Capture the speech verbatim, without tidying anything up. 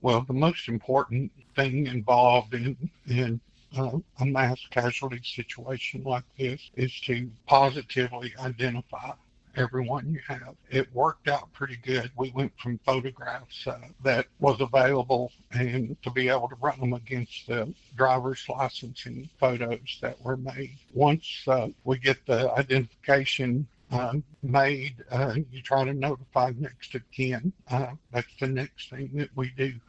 Well, the most important thing involved in, in uh, a mass casualty situation like this is to positively identify everyone you have. It worked out pretty good. We went from photographs uh, that was available and to be able to run them against the driver's licensing photos that were made. Once uh, we get the identification um, made, uh, you try to notify next of kin. Uh, that's the next thing that we do.